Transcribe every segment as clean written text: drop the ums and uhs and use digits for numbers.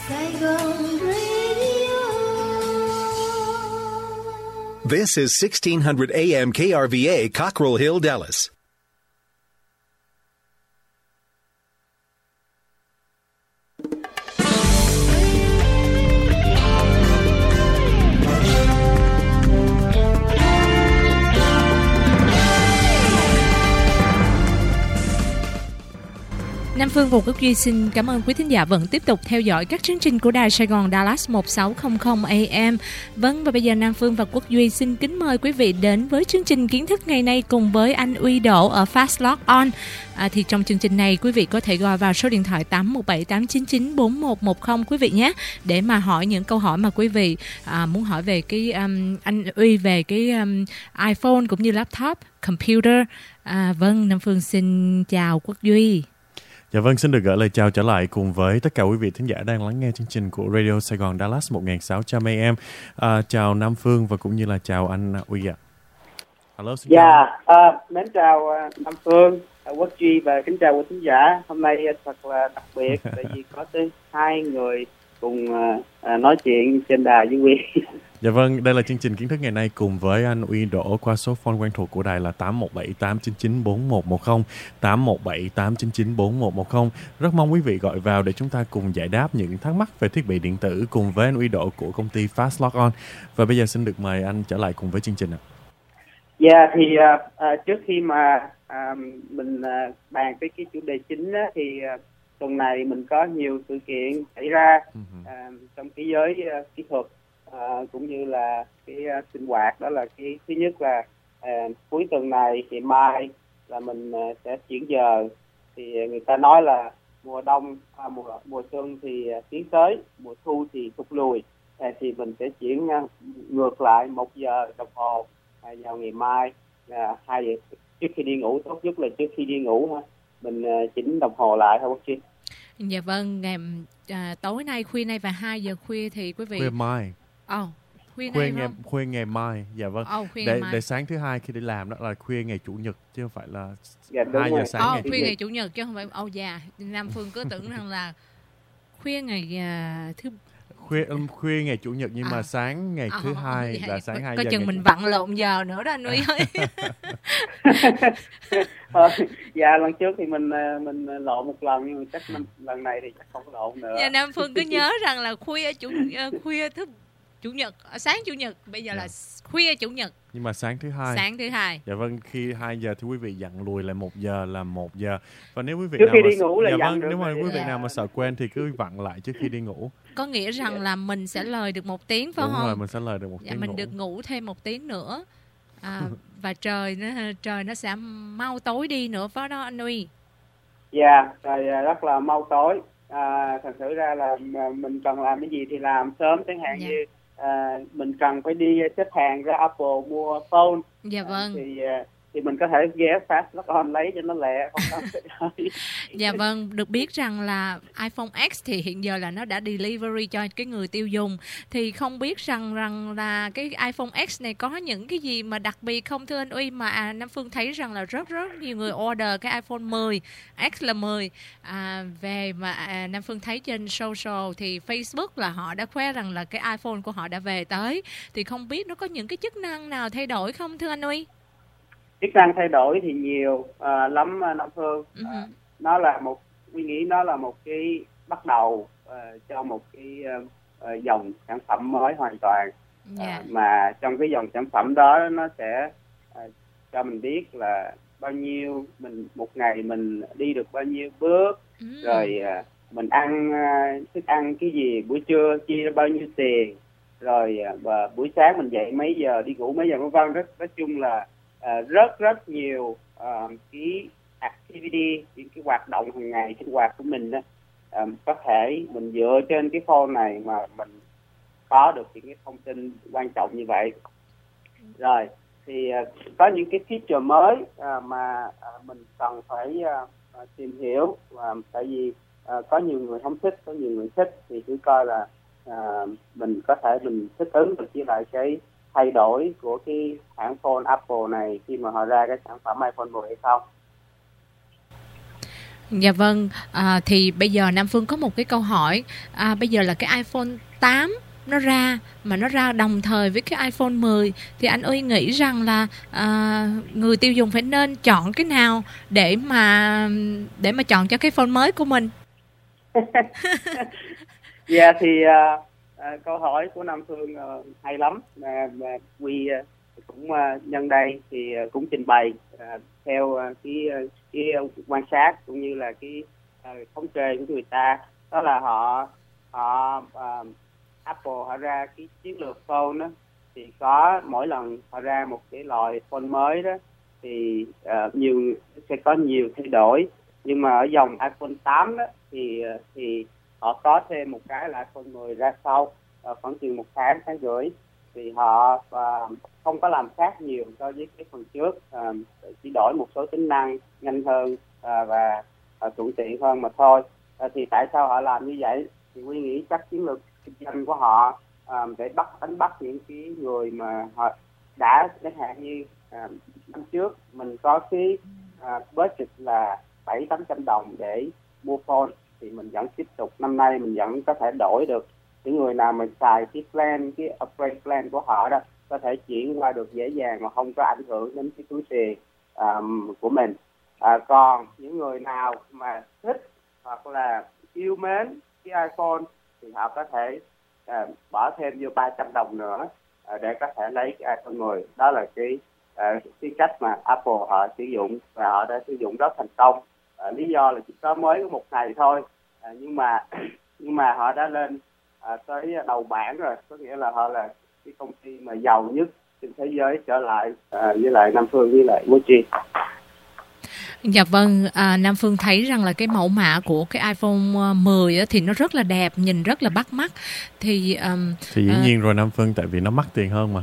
Saigon Radio. This is 1600 AM KRVA, Cockrell Hill, Dallas. Nam Phương và Quốc Duy xin cảm ơn quý thính giả vẫn tiếp tục theo dõi các chương trình của Đài Sài Gòn Dallas 1600 AM. Vâng, và bây giờ Nam Phương và Quốc Duy xin kính mời quý vị đến với chương trình kiến thức ngày nay cùng với anh Uy Đỗ ở Fast Lock On. Thì trong chương trình này quý vị có thể gọi vào số điện thoại 817-899-4110 quý vị nhé, để mà hỏi những câu hỏi mà quý vị muốn hỏi về cái anh Uy về cái iPhone cũng như laptop, computer. Vâng, Nam Phương xin chào Quốc Duy. Dạ vâng, xin được gửi lời chào trở lại cùng với tất cả quý vị thính giả đang lắng nghe chương trình của Radio Sài Gòn Dallas 1600 AM. Chào Nam Phương và cũng như là chào anh Uy ạ. Hello, xin chào. Mến chào Nam Phương, Quốc Duy và kính chào quý thính giả. Hôm nay thật là đặc biệt tại vì có tới hai người cùng nói chuyện trên đài với Uy. Dạ vâng, đây là chương trình kiến thức ngày nay cùng với anh Uy Đỗ qua số phone quen thuộc của đài là 817-899-4110, 817-899-4110. Rất mong quý vị gọi vào để chúng ta cùng giải đáp những thắc mắc về thiết bị điện tử cùng với anh Uy Đỗ của công ty Fast Lock On. Và bây giờ xin được mời anh trở lại cùng với chương trình ạ. Dạ, thì trước khi mà mình bàn tới cái chủ đề chính á, thì tuần này mình có nhiều sự kiện xảy ra trong cái giới kỹ thuật. Cũng như là cái sinh hoạt. Đó là cái thứ nhất là cuối tuần này thì mai là mình sẽ chuyển giờ. Thì người ta nói là mùa đông, mùa xuân thì tiến tới, mùa thu thì thụt lùi. Thì mình sẽ chuyển ngược lại 1 giờ đồng hồ vào ngày mai, 2 giờ trước khi đi ngủ. Tốt nhất là trước khi đi ngủ mình chỉnh đồng hồ lại thôi, Quốc Chi. Dạ vâng, ngày tối nay, khuya nay và 2 giờ khuya thì quý vị... Khuya mai. Khuya ngày mai. Dạ vâng. Để sáng thứ hai khi đi làm đó là khuya ngày chủ nhật chứ không phải là 2 giờ sáng ngày khuya ngày chủ nhật chứ không phải Nam Phương cứ tưởng rằng là khuya ngày khuya ngày chủ nhật nhưng mà sáng ngày thứ hai là sáng 2 giờ. Coi chừng mình vặn lộn giờ nữa đó anh Uy ơi. Dạ, lần trước thì mình lộn một lần nhưng mà chắc lần này thì chắc không lộn nữa. Dạ, Nam Phương cứ nhớ rằng là khuya chủ nhật, sáng chủ nhật, bây giờ là khuya chủ nhật. Nhưng mà sáng thứ hai. Dạ vâng, khi 2 giờ thì quý vị dặn lùi lại 1 giờ là 1 giờ. Và nếu quý vị trước nào khi đi ngủ là vâng, nếu mà quý vị nào mà sợ quên thì cứ vặn lại trước khi đi ngủ. Có nghĩa rằng là mình sẽ lời được 1 tiếng phải không? Đúng rồi, mình sẽ lời được 1 tiếng. Mình được ngủ thêm 1 tiếng nữa. Và trời nó sẽ mau tối đi nữa phải đó anh Uy? Dạ, trời rất là mau tối. Thật sự ra là mình cần làm cái gì thì làm sớm, chẳng hạn như mình cần phải đi xếp hàng ra Apple mua phone. Dạ vâng. Thì mình có thể ghé Fast Lock On lấy cho nó lẹ, không cần. Dạ vâng, được biết rằng là iPhone X thì hiện giờ là nó đã delivery cho cái người tiêu dùng. Thì không biết rằng là cái iPhone X này có những cái gì mà đặc biệt không thưa anh Uy, mà Nam Phương thấy rằng là rất nhiều người order cái iPhone 10, X là 10 về mà Nam Phương thấy trên social thì Facebook là họ đã khoe rằng là cái iPhone của họ đã về tới. Thì không biết nó có những cái chức năng nào thay đổi không thưa anh Uy? Chức năng thay đổi thì nhiều lắm Nam Phương. Nó là nó là một cái bắt đầu cho một cái dòng sản phẩm mới hoàn toàn. Mà trong cái dòng sản phẩm đó nó sẽ cho mình biết là bao nhiêu một ngày mình đi được bao nhiêu bước, rồi mình ăn thức ăn cái gì, buổi trưa chia ra bao nhiêu tiền, rồi và buổi sáng mình dậy mấy giờ, đi ngủ mấy giờ, vân vân. Nói chung là rất nhiều cái activity, những cái hoạt động hàng ngày sinh hoạt của mình đó, có thể mình dựa trên cái phone này mà mình có được những cái thông tin quan trọng như vậy. Rồi thì có những cái feature mới mà mình cần phải tìm hiểu, tại vì có nhiều người không thích, có nhiều người thích, thì cứ coi là mình có thể mình thích ứng được với lại cái thay đổi của cái hãng phone Apple này khi mà họ ra cái sản phẩm iPhone 10 hay không. Dạ vâng, thì bây giờ Nam Phương có một cái câu hỏi. Bây giờ là cái iPhone 8 nó ra, mà nó ra đồng thời với cái iPhone 10, thì anh Uy nghĩ rằng là người tiêu dùng phải nên chọn cái nào để mà chọn cho cái phone mới của mình? Dạ thì câu hỏi của Nam Phương hay lắm, và Huy cũng nhân đây thì cũng trình bày theo cái quan sát cũng như là cái thống kê của người ta, đó là họ Apple họ ra cái chiến lược phone đó, thì có mỗi lần họ ra một cái loại phone mới đó thì sẽ có nhiều thay đổi, nhưng mà ở dòng iPhone 8 đó thì họ có thêm một cái là iPhone 10 ra sau khoảng chừng một tháng rưỡi, thì họ không có làm khác nhiều so với cái phần trước, chỉ đổi một số tính năng nhanh hơn và thuận tiện hơn mà thôi. Thì tại sao họ làm như vậy? Thì Huy nghĩ chắc chiến lược kinh doanh của họ để đánh bắt những cái người mà họ đã, chẳng hạn như năm trước mình có cái budget là 700-800 đồng để mua phone, thì mình vẫn tiếp tục, năm nay mình vẫn có thể đổi được. Những người nào mà xài cái plan, cái upgrade plan của họ đó, có thể chuyển qua được dễ dàng mà không có ảnh hưởng đến cái túi tiền của mình. Còn những người nào mà thích hoặc là yêu mến cái iPhone thì họ có thể bỏ thêm vô 300 đồng nữa để có thể lấy cái iPhone 10. Đó là cái cách mà Apple họ sử dụng, và họ đã sử dụng rất thành công. Lý do là chỉ có mới có một ngày thôi, nhưng mà họ đã lên tới đầu bảng rồi, có nghĩa là họ là cái công ty mà giàu nhất trên thế giới trở lại với lại Nam Phương với lại Mochi. Dạ vâng, Nam Phương thấy rằng là cái mẫu mã của cái iPhone 10 á, thì nó rất là đẹp, nhìn rất là bắt mắt. Thì dĩ nhiên rồi Nam Phương, tại vì nó mắc tiền hơn mà.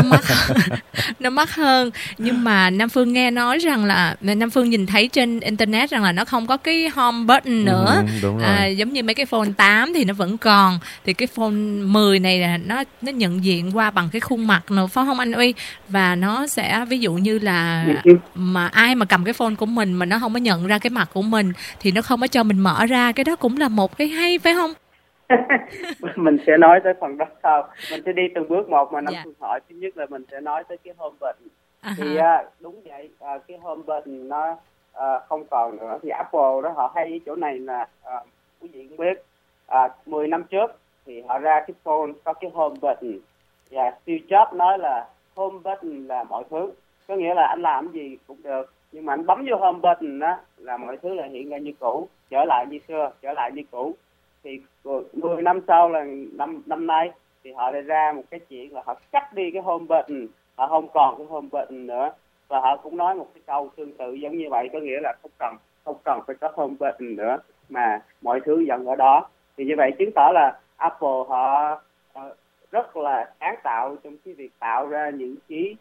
Nó mắc hơn, nhưng mà Nam Phương nghe nói rằng là Nam Phương nhìn thấy trên internet rằng là nó không có cái home button nữa. Đúng rồi. Giống như mấy cái phone 8 thì nó vẫn còn, thì cái phone 10 này là nó nhận diện qua bằng cái khuôn mặt nữa, phải không anh Uy? Và nó sẽ ví dụ như là mà ai mà cầm cái phone của mình mà nó không có nhận ra cái mặt của mình thì nó không có cho mình mở ra. Cái đó cũng là một cái hay, phải không? Mình sẽ nói tới phần đó sau. Mình sẽ đi từng bước một mà Nam Phương hỏi. Thứ nhất là mình sẽ nói tới cái home button. Thì đúng vậy, cái home button nó không còn nữa. Thì Apple đó họ hay chỗ này là quý vị cũng biết 10 năm trước thì họ ra cái phone có cái home button, và Steve Jobs nói là home button là mọi thứ, có nghĩa là anh làm gì cũng được, nhưng mà anh bấm vô home button đó là mọi thứ là hiện ra như cũ, trở lại như xưa, trở lại như cũ. Thì 10 năm sau là năm nay thì họ lại ra một cái chuyện là họ cắt đi cái home button, họ không còn cái home button nữa, và họ cũng nói một cái câu tương tự giống như vậy, có nghĩa là không cần phải có home button nữa mà mọi thứ vẫn ở đó. Thì như vậy chứng tỏ là Apple họ rất là sáng tạo trong cái việc tạo ra những cái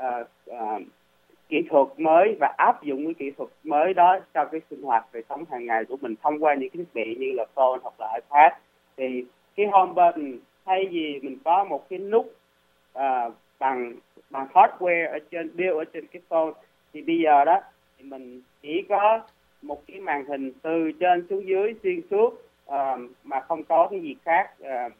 kỹ thuật mới và áp dụng cái kỹ thuật mới đó cho cái sinh hoạt đời sống hàng ngày của mình thông qua những cái thiết bị như là phone hoặc là iPad. Thì cái home button thay vì mình có một cái nút bằng hardware ở trên build ở trên cái phone, thì bây giờ đó thì mình chỉ có một cái màn hình từ trên xuống dưới xuyên suốt mà không có cái gì khác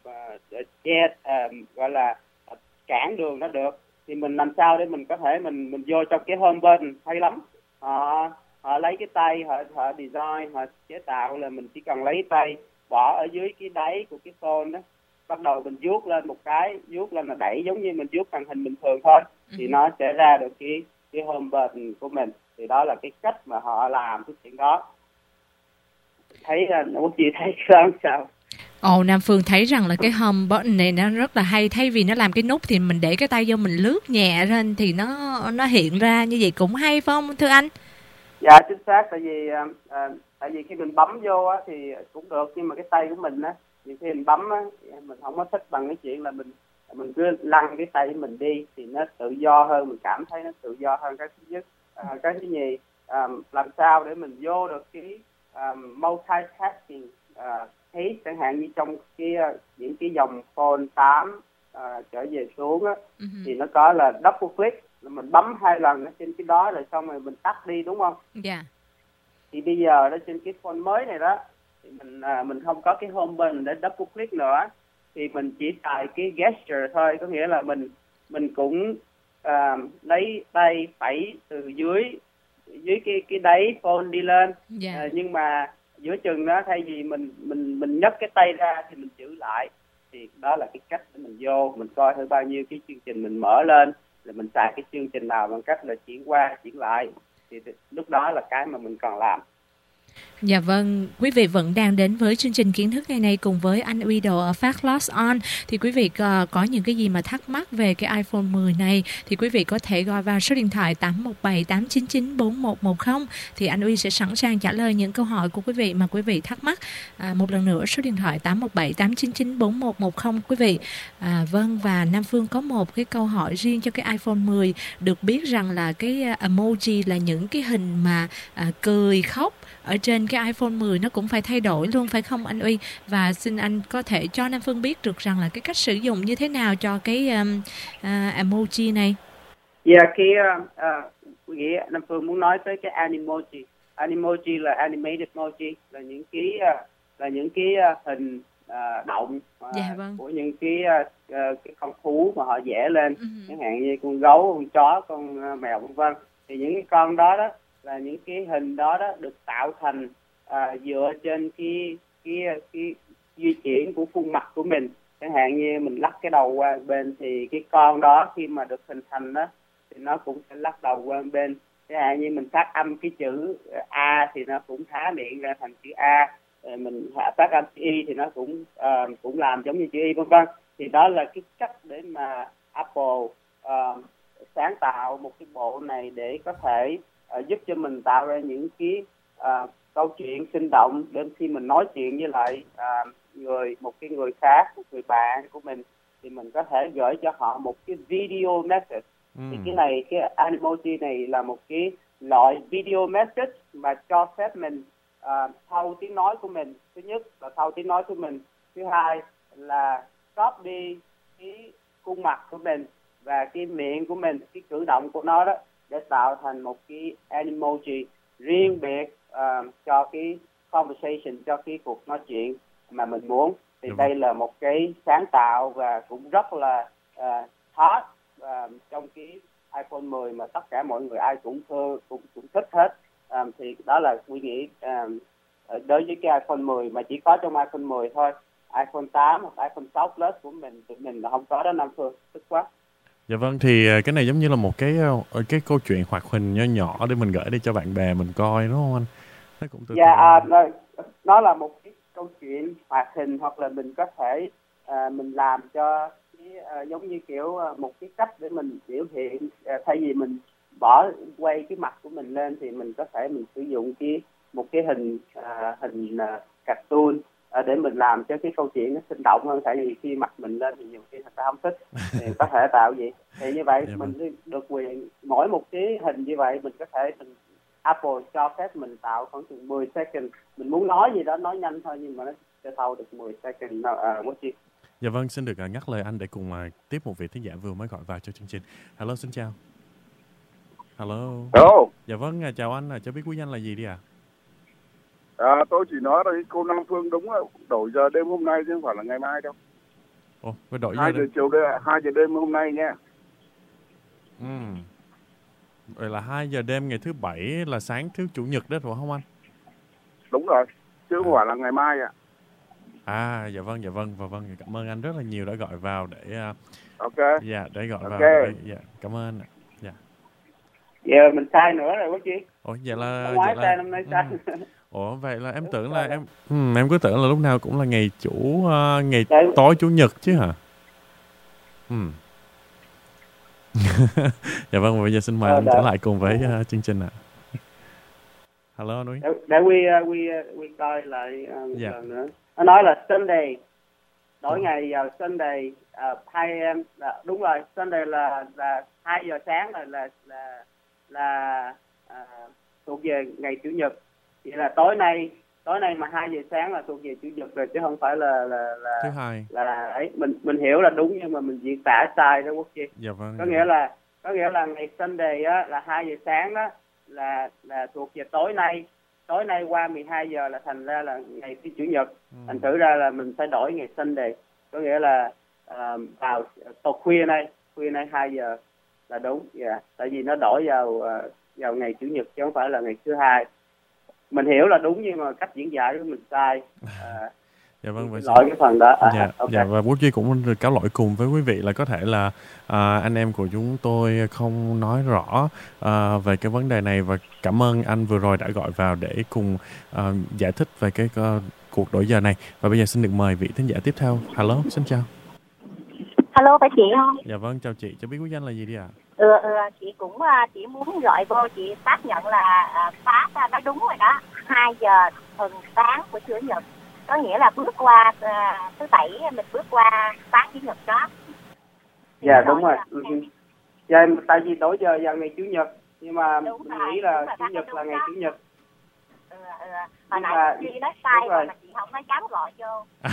gọi là cản đường nó được. Thì mình làm sao để mình có thể mình vô trong cái home button hay lắm. Họ lấy cái tay, họ design, họ chế tạo là mình chỉ cần lấy tay bỏ ở dưới cái đáy của cái phone đó, bắt đầu mình vuốt lên một cái, vuốt lên là đẩy giống như mình vuốt màn hình bình thường thôi, thì nó sẽ ra được cái home button của mình. Thì đó là cái cách mà họ làm cái chuyện đó. Thấy không chị thấy sao? Nam Phương thấy rằng là cái home button này nó rất là hay. Thay vì nó làm cái nút thì mình để cái tay vô mình lướt nhẹ lên thì nó hiện ra như vậy cũng hay, phải không thưa anh? Dạ chính xác, tại vì khi mình bấm vô á thì cũng được, nhưng mà cái tay của mình á, nhiều khi mình bấm á, mình không có thích bằng cái chuyện là mình cứ lăn cái tay của mình đi, thì nó tự do hơn, mình cảm thấy nó tự do hơn. Cái thứ nhất. Cái thứ nhì, làm sao để mình vô được cái multitasking thấy, chẳng hạn như trong những cái dòng phone 8 trở về xuống á, thì nó có là double click, là mình bấm 2 lần ở trên cái đó rồi xong rồi mình tắt đi, đúng không? Dạ. Thì bây giờ đó trên cái phone mới này đó thì mình không có cái home button để double click nữa, thì mình chỉ xài cái gesture thôi, có nghĩa là mình cũng lấy tay phẩy từ dưới cái đáy phone đi lên. Nhưng mà giữa chừng đó thay vì mình nhấc cái tay ra thì mình giữ lại, thì đó là cái cách để mình vô mình coi thử bao nhiêu cái chương trình mình mở lên, rồi mình xài cái chương trình nào bằng cách là chuyển qua chuyển lại, thì lúc đó là cái mà mình còn làm. Dạ vâng, quý vị vẫn đang đến với chương trình kiến thức ngày nay cùng với anh Uy Đồ ở Phát Lost On. Thì quý vị có những cái gì mà thắc mắc về cái iPhone 10 này thì quý vị có thể gọi vào số điện thoại 817-899-4110, thì anh Uy sẽ sẵn sàng trả lời những câu hỏi của quý vị mà quý vị thắc mắc. Một lần nữa số điện thoại 817-899-4110 quý vị. Vâng, và Nam Phương có một cái câu hỏi riêng cho cái iPhone 10. Được biết rằng là cái emoji là những cái hình mà cười khóc ở trên cái iPhone 10 nó cũng phải thay đổi luôn, phải không anh Uy? Và xin anh có thể cho Nam Phương biết được rằng là cái cách sử dụng như thế nào cho cái emoji này. Dạ, cái quý vị Nam Phương muốn nói tới cái Animoji. Animoji là animated emoji, là những cái hình động của những cái con thú mà họ vẽ lên, chẳng hạn như con gấu, con chó, con mèo vân vân. Thì những cái con đó là những cái hình đó được tạo thành dựa trên cái di chuyển của khuôn mặt của mình. Chẳng hạn như mình lắc cái đầu qua bên thì cái con đó khi mà được hình thành đó thì nó cũng sẽ lắc đầu qua bên. Chẳng hạn như mình phát âm cái chữ A thì nó cũng há miệng ra thành chữ A, mình phát âm chữ Y thì nó cũng làm giống như chữ Y vân vân. Thì đó là cái cách để mà Apple sáng tạo một cái bộ này để có thể giúp cho mình tạo ra những cái câu chuyện sinh động, đến khi mình nói chuyện với lại một người khác, một người bạn của mình, thì mình có thể gửi cho họ một cái video message. Thì cái Animoji này là một cái loại video message mà cho phép mình thâu tiếng nói của mình. Thứ nhất là thâu tiếng nói của mình, thứ hai là copy cái khuôn mặt của mình và cái miệng của mình, cái cử động của nó đó, để tạo thành một cái Animoji riêng biệt cho cái conversation, cho cái cuộc nói chuyện mà mình muốn. Thì đây là một cái sáng tạo và cũng rất là hot trong cái iPhone 10 mà tất cả mọi người ai cũng thích hết. Thì đó là suy nghĩ đối với cái iPhone 10 mà chỉ có trong iPhone 10 thôi. iPhone 8 hoặc iPhone 6 Plus của tụi mình là không có đó Nam Phương, tức quá. Dạ vâng, thì cái này giống như là một cái câu chuyện hoạt hình nhỏ nhỏ để mình gửi đi cho bạn bè mình coi, đúng không anh? Nó cũng nó là một cái câu chuyện hoạt hình, hoặc là mình có thể mình làm cho giống như kiểu một cái cách để mình biểu hiện, thay vì mình quay cái mặt của mình lên thì mình có thể mình sử dụng một cái hình cartoon để mình làm cho cái câu chuyện nó sinh động hơn. Tại vì khi mặt mình lên thì nhiều khi người ta không thích, thì có thể tạo gì thì như vậy mình được quyền mỗi một cái hình như vậy mình có thể Apple cho phép mình tạo khoảng chừng 10 second. Mình muốn nói gì đó nói nhanh thôi nhưng mà nó sẽ thâu được 10 second. Dạ vâng, xin được ngắt lời anh để cùng tiếp một vị thính giả vừa mới gọi vào cho chương trình. Hello, xin chào. Hello. Dạ vâng, chào anh, cho biết quý danh là gì đi ạ? Tôi chỉ nói là cô Nam Phương đúng là đổi giờ đêm hôm nay chứ không phải là ngày mai đâu. Ồ, phải đổi 2 giờ chiều đây, 2 giờ đêm hôm nay nha. Vậy là 2 giờ đêm ngày thứ Bảy là sáng thứ Chủ nhật đó phải không anh? Đúng rồi, chứ không phải là ngày mai ạ. Dạ vâng, cảm ơn anh rất là nhiều đã gọi vào để dạ, để gọi vào. Dạ, cảm ơn ạ. Dạ. Giờ mình sai nữa rồi bác Chí. Ủa, vậy là năm nay sai. Ủa, vậy là em tưởng là em cứ tưởng là lúc nào cũng là ngày ngày tối Chủ nhật chứ hả? Dạ vâng, bây giờ xin mời anh trở lại cùng với chương trình ạ. Hello anh Uy. Để Quy coi lại một lần nữa. Nó nói là Sunday, đổi ngày vào Sunday 2 AM, đúng rồi, Sunday là 2 giờ sáng là thuộc về ngày Chủ nhật. Vậy là tối nay mà 2 giờ sáng là thuộc về Chủ nhật rồi, chứ không phải là thứ Hai. Là ấy, mình hiểu là đúng nhưng mà mình diễn tả sai đó Quốc Chi. Dạ vâng. Có nghĩa là ngày Sunday á là 2 giờ sáng đó là thuộc về tối nay, tối nay qua 12 giờ là thành ra là ngày thứ Chủ nhật. Thành thử ra là mình phải đổi ngày Sunday. Có nghĩa là vào khuya nay 2 giờ là đúng. Yeah. Tại vì nó đổi vào ngày Chủ nhật chứ không phải là ngày thứ hai. Mình hiểu là đúng nhưng mà cách diễn giải của mình sai. Dạ vâng, vậy lỗi cái phần đó. Okay. Dạ, và Quốc Duy cũng được cáo lỗi cùng với quý vị là có thể là anh em của chúng tôi không nói rõ về cái vấn đề này, và cảm ơn anh vừa rồi đã gọi vào để cùng giải thích về cái cuộc đổi giờ này. Và bây giờ xin được mời vị thính giả tiếp theo. Hello, xin chào. Hello, phải chị không? Dạ vâng, chào chị, cho biết quốc danh là gì đi ạ? Chị cũng chỉ muốn gọi vô chị xác nhận là phát đã đúng rồi đó. 2 giờ tuần sáng của Chủ nhật, có nghĩa là bước qua thứ Bảy, mình bước qua sáng Chủ nhật đó. Dạ đúng rồi. Dạ, tại vì đổi giờ vào ngày Chủ nhật, nhưng mà mình nghĩ là Chủ nhật là ngày Chủ nhật. Hồi nãy chị nói sai rồi mà chị không nói dám gọi vô.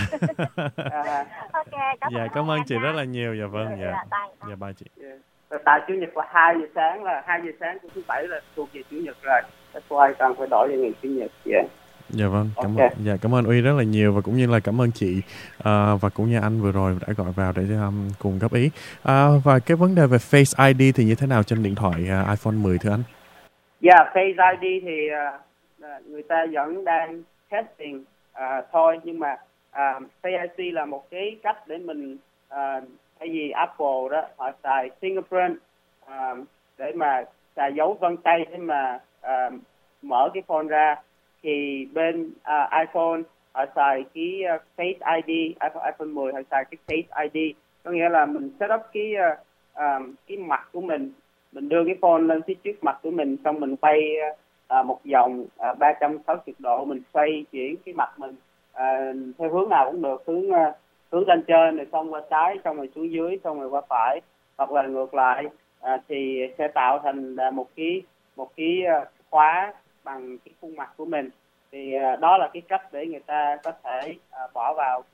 Ok, dạ, cảm ơn chị rất là nhiều. Dạ vâng, dạ bye chị. Tại Chủ nhật là 2 giờ sáng, là 2 giờ sáng của thứ Bảy là thuộc về Chủ nhật rồi. That's why cần phải đổi về ngày Chủ nhật. Dạ vâng, cảm ơn Uy rất là nhiều, và cũng như là cảm ơn chị và cũng như anh vừa rồi đã gọi vào để cùng góp ý. Và cái vấn đề về Face ID thì như thế nào trên điện thoại iPhone 10 thưa anh? Dạ, Face ID thì người ta vẫn đang testing thôi, nhưng mà Face ID là một cái cách để mình tại vì Apple đó họ xài fingerprint để mà xài dấu vân tay để mà mở cái phone ra, thì bên iPhone họ xài cái Face ID, iPhone 10 họ xài cái Face ID, có nghĩa là mình set up cái mặt của mình đưa cái phone lên phía trước mặt của mình, xong mình quay một vòng 360 độ, mình xoay chuyển cái mặt mình theo hướng nào cũng được, hướng lên trên rồi xong qua trái, xong rồi xuống dưới, xong rồi qua phải, hoặc là ngược lại, thì sẽ tạo thành một cái khóa bằng cái khuôn mặt của mình. Thì đó là cái cách để người ta có thể bỏ vào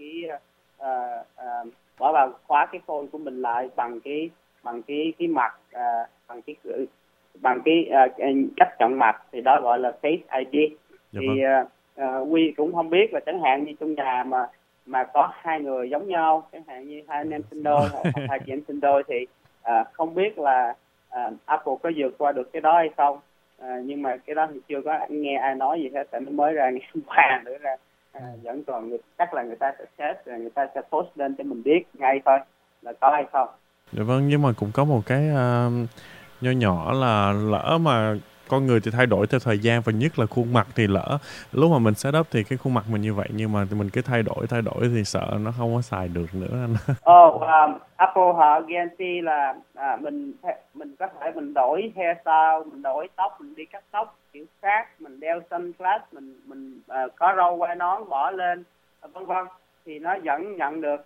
khóa cái phone của mình lại bằng cái mặt, bằng cái cách chọn mặt, thì đó gọi là Face ID. Thì Quy cũng không biết là chẳng hạn như trong nhà mà có hai người giống nhau, chẳng hạn như hai anh em sinh đôi hoặc hai chị em sinh đôi, thì không biết là Apple có vượt qua được cái đó hay không. Nhưng mà cái đó thì chưa có nghe ai nói gì hết, tại nó mới ra ngày hôm qua nữa ra. Vẫn còn chắc là người ta sẽ test rồi người ta sẽ post lên cho mình biết ngay thôi là có hay không. Dạ vâng, nhưng mà cũng có một cái nho nhỏ là lỡ mà con người thì thay đổi theo thời gian, và nhất là khuôn mặt thì lỡ lúc mà mình set up thì cái khuôn mặt mình như vậy, nhưng mà mình cứ thay đổi thì sợ nó không có xài được nữa anh. Apple họ guarantee là mình có thể mình đổi hairstyle, mình đổi tóc, mình đi cắt tóc kiểu khác, mình đeo sunglass, mình có râu quai nón bỏ lên, vân vân, thì nó vẫn nhận được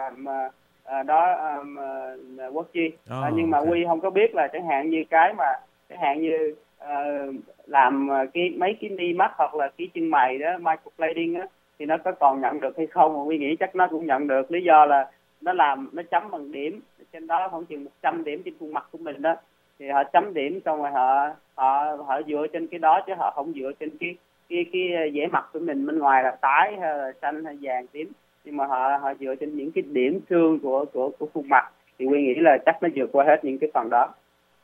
Quốc Duy. Nhưng mà Quy không có biết là chẳng hạn như làm mấy cái mi mắt hoặc là cái chân mày đó, microblading á, thì nó có còn nhận được hay không. Mà Quy nghĩ chắc nó cũng nhận được, lý do là nó chấm bằng điểm trên đó, khoảng chừng 100 điểm trên khuôn mặt của mình đó, thì họ chấm điểm xong rồi họ dựa trên cái đó, chứ họ không dựa trên cái vẻ mặt của mình bên ngoài là tái hay là xanh hay vàng tím, nhưng mà họ dựa trên những cái điểm xương của khuôn mặt. Thì Quy nghĩ là chắc nó vượt qua hết những cái phần đó.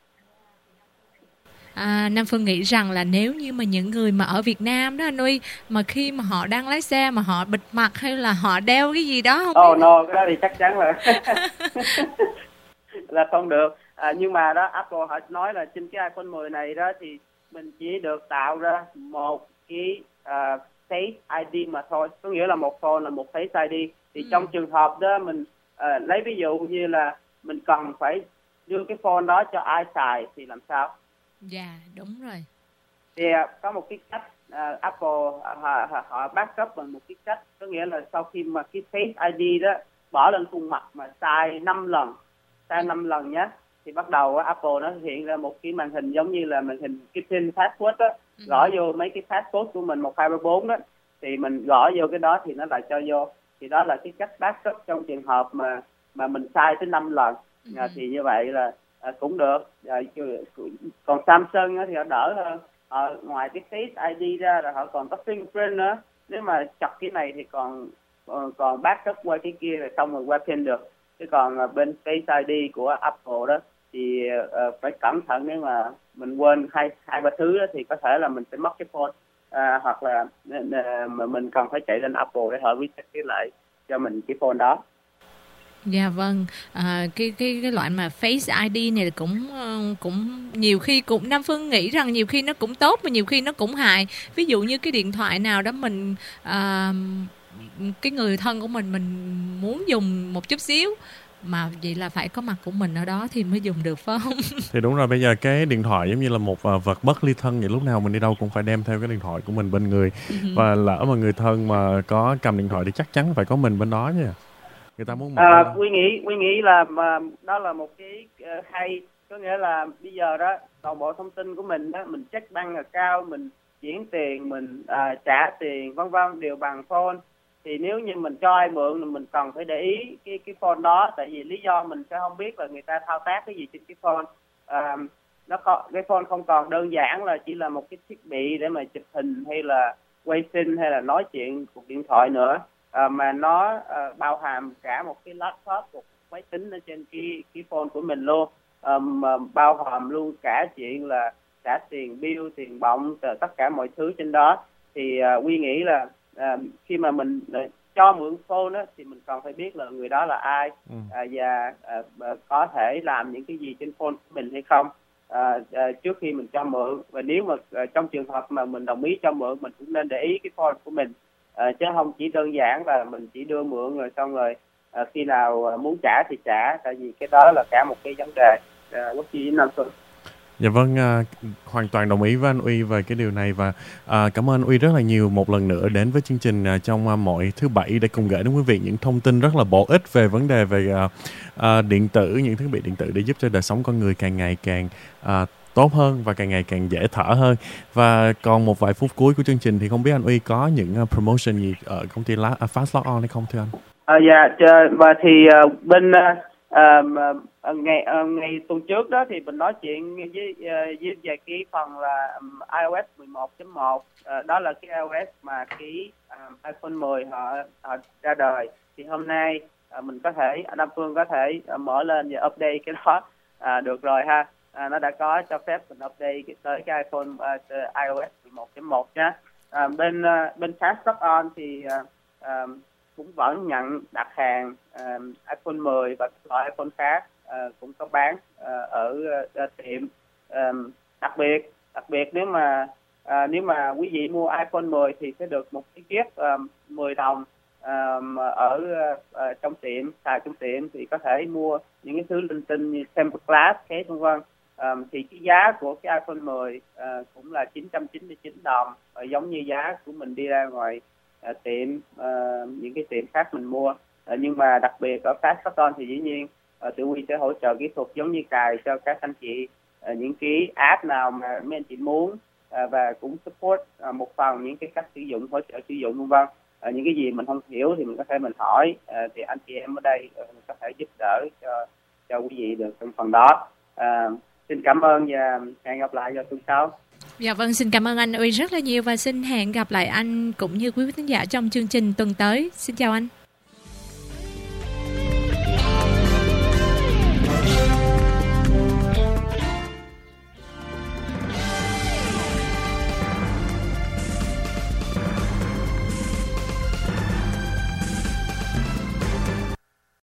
Nam Phương nghĩ rằng là nếu như mà những người mà ở Việt Nam đó anh Uy, mà khi mà họ đang lái xe mà họ bịt mặt hay là họ đeo cái gì đó không biết. No, cái đó thì chắc chắn là là không được. Nhưng mà đó, Apple họ nói là trên cái iPhone 10 này đó thì mình chỉ được tạo ra một cái Face ID mà thôi, có nghĩa là một phone là một Face ID. Thì trong trường hợp đó mình lấy ví dụ như là mình cần phải đưa cái phone đó cho ai xài thì làm sao? Dạ, đúng rồi. Thì có một cái cách Apple họ backup bằng một cái cách, có nghĩa là sau khi mà cái Face ID đó bỏ lên khuôn mặt mà sai 5 lần nhé, thì bắt đầu Apple nó hiện ra một cái màn hình giống như là màn hình cái pin password đó, gõ vô mấy cái password của mình 1, 2, 3, 4 đó, thì mình gõ vô cái đó thì nó lại cho vô. Thì đó là cái cách backup trong trường hợp mà mình sai tới 5 lần. Thì như vậy là cũng được. Còn Samsung thì họ đỡ hơn, ngoài cái Face ID ra là họ còn có fingerprint nữa. Nếu mà chọc cái này thì còn backup qua cái kia rồi xong rồi qua pin được. Chứ còn bên Face ID của Apple đó thì phải cẩn thận, nếu mà mình quên hai ba thứ đó, thì có thể là mình sẽ mất cái phone, hoặc là mình cần phải chạy lên Apple để họ reset cái lại cho mình cái phone đó. Dạ vâng, cái loại mà Face ID này cũng nhiều khi cũng Nam Phương nghĩ rằng nhiều khi nó cũng tốt mà nhiều khi nó cũng hại. Ví dụ như cái điện thoại nào đó mình cái người thân của mình muốn dùng một chút xíu mà vậy là phải có mặt của mình ở đó thì mới dùng được, phải không? Thì đúng rồi, bây giờ cái điện thoại giống như là một vật bất ly thân, vậy lúc nào mình đi đâu cũng phải đem theo cái điện thoại của mình bên người. Và lỡ mà người thân mà có cầm điện thoại thì chắc chắn phải có mình bên đó nha. Người ta muốn Quy nghĩ là đó là một cái hay, có nghĩa là bây giờ đó toàn bộ thông tin của mình đó, mình check bank account, mình chuyển tiền, mình trả tiền vân vân đều bằng phone. Thì nếu như mình cho ai mượn thì mình cần phải để ý cái phone đó, tại vì lý do mình sẽ không biết là người ta thao tác cái gì trên cái phone. Cái phone không còn đơn giản là chỉ là một cái thiết bị để mà chụp hình hay là quay phim hay là nói chuyện cuộc điện thoại nữa, mà nó bao hàm cả một cái laptop, một máy tính ở trên cái phone của mình luôn, mà bao hàm luôn cả chuyện là trả tiền bill, tiền bọng, tất cả mọi thứ trên đó. Thì Quy nghĩ là khi mà mình cho mượn phone đó, thì mình còn phải biết là người đó là ai, và có thể làm những cái gì trên phone của mình hay không trước khi mình cho mượn. Và nếu mà trong trường hợp mà mình đồng ý cho mượn, mình cũng nên để ý cái phone của mình, chứ không chỉ đơn giản là mình chỉ đưa mượn rồi xong rồi khi nào muốn trả thì trả, tại vì cái đó là cả một cái vấn đề quốc chi Nam Phương. Dạ vâng, hoàn toàn đồng ý với anh Uy về cái điều này và cảm ơn anh Uy rất là nhiều một lần nữa đến với chương trình trong mỗi thứ Bảy để cùng gửi đến quý vị những thông tin rất là bổ ích về vấn đề về điện tử, những thiết bị điện tử để giúp cho đời sống con người càng ngày càng tốt hơn và càng ngày càng dễ thở hơn. Và còn một vài phút cuối của chương trình thì không biết anh Uy có những promotion gì ở công ty Fast Log On hay không thưa anh? Và thì bên ngày tuần trước đó thì mình nói chuyện với về cái phần là iOS 11.1, đó là cái iOS mà cái iPhone 10 họ ra đời. Thì hôm nay mình có thể, Nam Phương có thể mở lên và update cái đó được rồi ha. Nó đã có cho phép mình update tới cái iPhone iOS 11.1 nhé. Bên Fast Log On thì cũng vẫn nhận đặt hàng iPhone 10 và các loại iPhone khác, cũng có bán ở tiệm. Đặc biệt nếu mà quý vị mua iPhone 10 thì sẽ được một cái gift 10 đồng ở trong tiệm, xài trong tiệm thì có thể mua những cái thứ linh tinh như tempered glass, case vân vân. Thì cái giá của cái iPhone 10 cũng là 999 đồng, giống như giá của mình đi ra ngoài tiệm, những cái tiệm khác mình mua. Nhưng mà đặc biệt ở Fast Log On thì dĩ nhiên tụi Quy sẽ hỗ trợ kỹ thuật giống như cài cho các anh chị những cái app nào mà mấy anh chị muốn, và cũng support một phần những cái cách sử dụng, hỗ trợ sử dụng vân vân. Những cái gì mình không hiểu thì mình có thể mình hỏi, thì anh chị em ở đây có thể giúp đỡ cho quý vị được trong phần đó. Xin cảm ơn và hẹn gặp lại vào tuần sau. Dạ vâng, xin cảm ơn anh Uy rất là nhiều và xin hẹn gặp lại anh cũng như quý vị khán giả trong chương trình tuần tới. Xin chào anh.